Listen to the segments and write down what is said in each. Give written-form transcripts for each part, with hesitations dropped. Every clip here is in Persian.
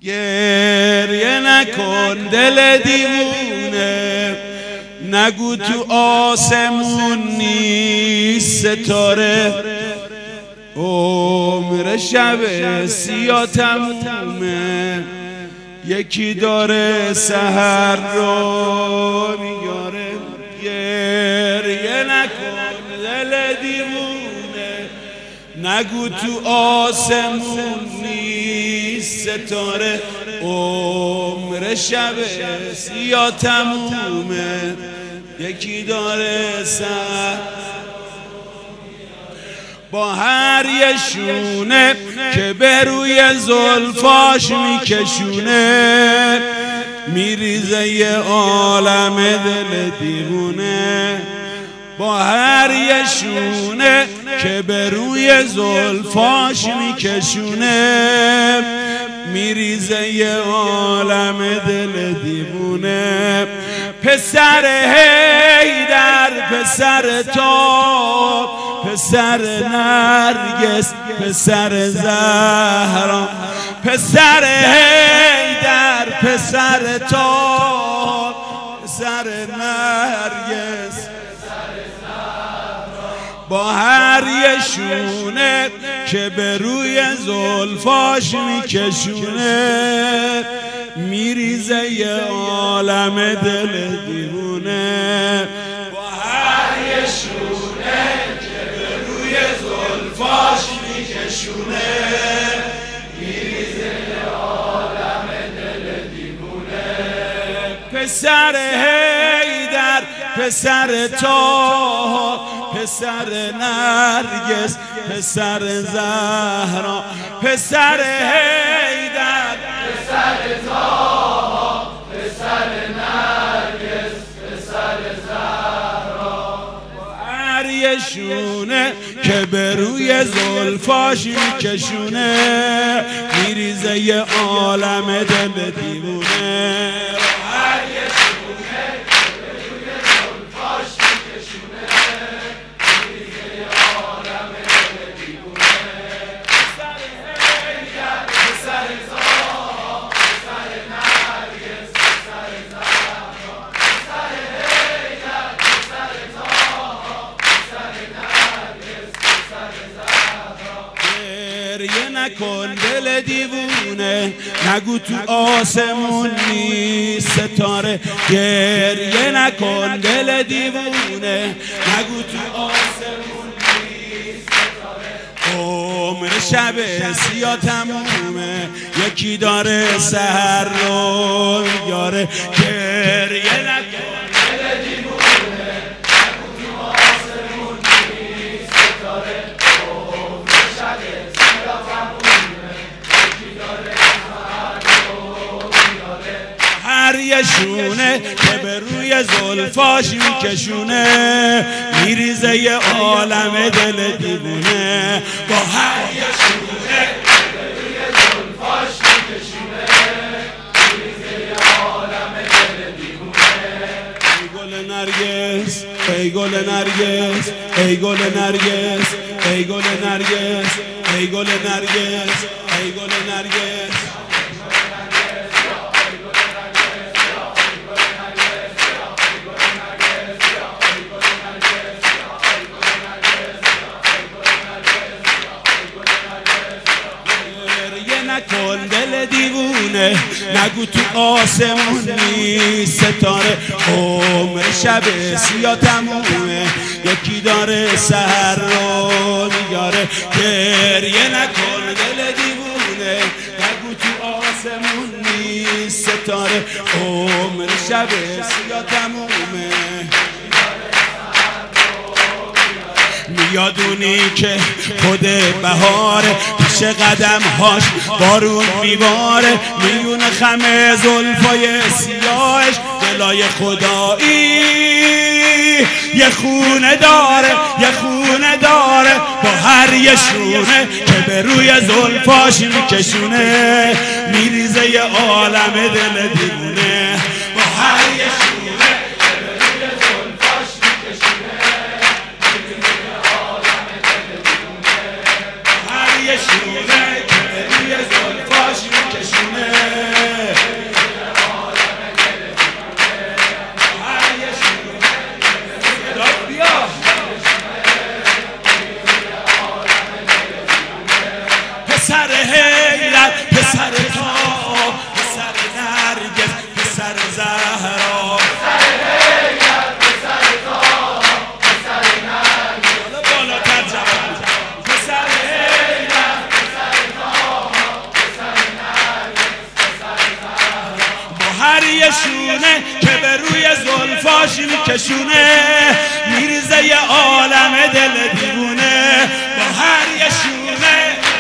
گریه نکن دل دیوونه، نگو تو آسمون نیست ستاره. عمر شب سیاه تمومه، یکی داره سحر رو میاره. گریه نکن دل دیوونه، نگو تو آسمون نیست ستاره. عمر شب سیاه تمومه، یکی داره سحر با هر یه شونه که به روی زلفاش میکشونه. میریزه یه عالم دل دیوونه، با هر یه شونه که به روی زلفاش میکشونه. میریزه یه عالم دل دیوونه. پسر حیدر، پسر تو، پسر نرگس، پسر زهرا. پسر حیدر، پسر تو، پسر نرگس، با هر یه شونه که به روی زلفاش میکشونه. میریزه یه عالم دل دیوونه، با هر یه شونه که به روی زلفاش میکشونه. میریزه یه عالم دل دیوونه. پسر حیدر، پسر تو، پسر نرگس، پسر زهرا. پسر حیدر، پسر تو، پسر نرگس، پسر زهرا. هر یه شونه که به روی زلفاش میکشونه. میریزه یه عالم دل دیوونه. هر یه شونه که به روی زلفاش میکشونه. میریزه یه عالم دل دیوونه. پسر حیدر، پسر تو، پسر نرگس، پسر زهرا. پسر حیدر، پسر تو، پسر نرگس، پسر زهرا. گریه نکن دل دیوونه، نگو تو آسمون نیست ستاره. گریه نکن دل دیوونه، نگو تو آسمون نیست ستاره. عمر شب سیاه تمومه، یکی داره سحر رو میاره. گریه نکن دل دیوونه، نگو تو آسمون نیست ستاره. عمر شب سیاه تمومه، یکی داره سحر رو میاره. هر یه شونه که به روی زلفاش میکشونه. میریزه یه عالم دل دیوونه، با هر یه شونه که به روی زلفاش میکشونه. میریزه یه عالم دل دیوونه. ای گل نرگس، ای گل نرگس، ای گل نرگس، ای گل نرگس، ای گل نرگس، ای گل نرگس. نکن دل دیوونه، نگو تو آسمون نیست ستاره. عمر شب سیاه تمومه، یکی داره سحر رو میاره. گریه نکن دل دیوونه، نگو تو آسمون نیست ستاره. عمر شب سیاه تمومه. میادونی که خود بهاره، پیش قدم هاش بارون میباره. میون خم زلفای سیاهش دلای خدایی یه خونه داره، یه خونه داره. با هر یه شونه که به روی زلفاش میکشونه. میریزه یه عالم دل دیوونه، با هر یه شونه که به روی زلفاش میکشونه. میریزه یه عالم دل دیوونه، هر یه شونه که به روی زلفاش میکشونه. یه شونه که به روی زلفاش میکشونه، میرزه عالم دل دیوونه با هر یه شونه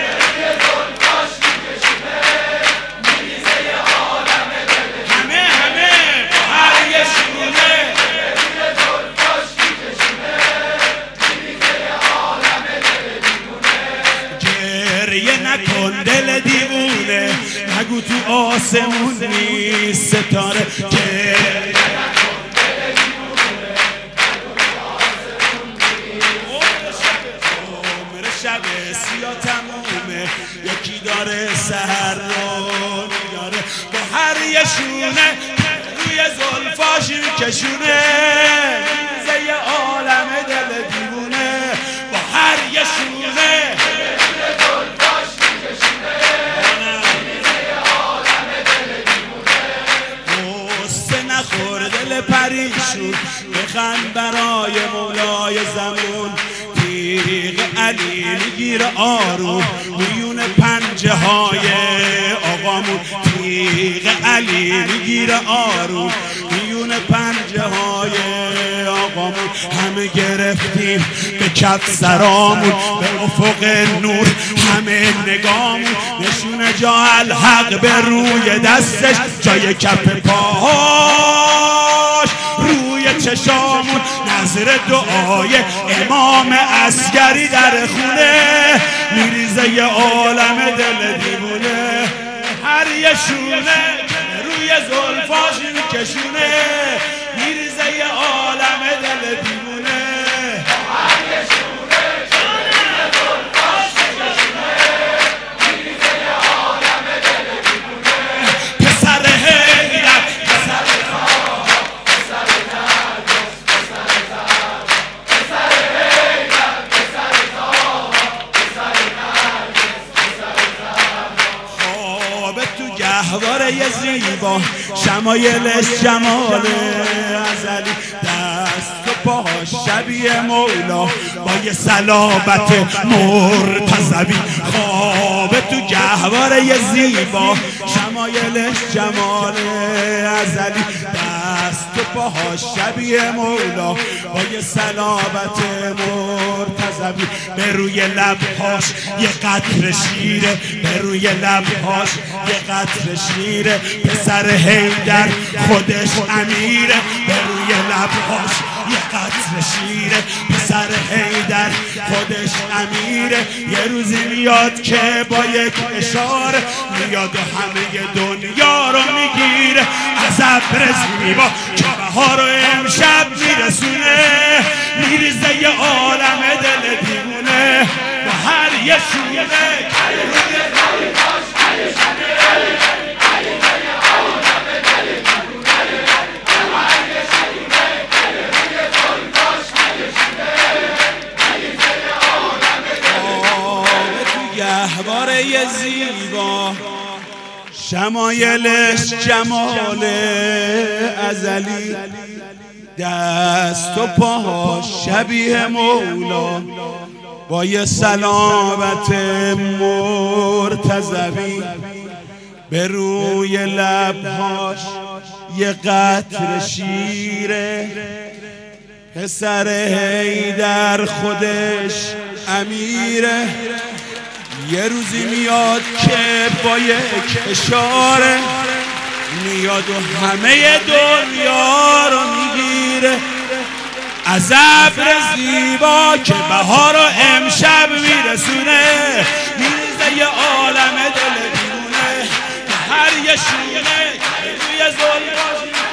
نکن دل دیوونه، نگو تو آسمون نیست ستاره. گریه نکن دل دیوونه، نگو تو آسمون نیست. عمر شب سیاه تمومه، یکی داره سحر رو میاره با هر یه شونه روی زلفاش میکشونه، میرزه عالم دل دیوونه با هر یه شونه پریشون. بخند برای مولای زمون، تیغ علی میگیره آروم میون پنجه های آقامون، تیغ علی میگیره آروم میون پنجه های آقامون. همه گرفتیم به کف سرامون، به افق نور همه نگامون، نشون جا الحق به روی دستش، جای کف پاهاش روی چشامون، نظر دعای امام عسکری در خونه، میریزه عالم دل دیوونه. هر یه شونه روی زلفاش میکشونه، میریزه عالم دل دیوونه. هر یه شونه روی زلفاش میکشونه، میریزه عالم دل دیوونه. پسر حیدر، پسر طاها، پسر نرگس، پسر طاها، پسر حیدر، پسر طاها، پسر نرگس، پسر طاها. خواب تو گهواره زیبا، شمایلش جمال ازلی، دست و پاهاش شبیه مولا با یه صلابت مرتضوی. خواب تو گهواره زیبا، شمایلش جمال ازلی، دست و پاهاش شبیه مولا با یه صلابت مرتضوی. به روی لبهاش یه قطره شیره، به روی لبهاش یه قطره شیره. پسر حیدر خودش امیره، به روی لبهاش یه قطره شیره. پسر حیدر خودش امیره، یه روزی میاد که با یک اشاره میاد و همه دنیا رو میگیره. از ابر زیبا که بهار رو امشب میرسونه، میریزه عالم دل دیوونه با هر یه شونه. گهواره زیبا، شمایلش جمال ازلی، دست و پاها شبیه مولا با یه صلابت مرتضوی. به روی لبهاش یه قطره شیره. پسر حیدر خودش امیره، یه روزی میاد که با یک اشاره میاد و همه دنیا رو میگیره. از ابر زیبا که بهار رو امشب میرسونه، میریزه عالم دل دیوونه. هر یه شونه روی زلفاش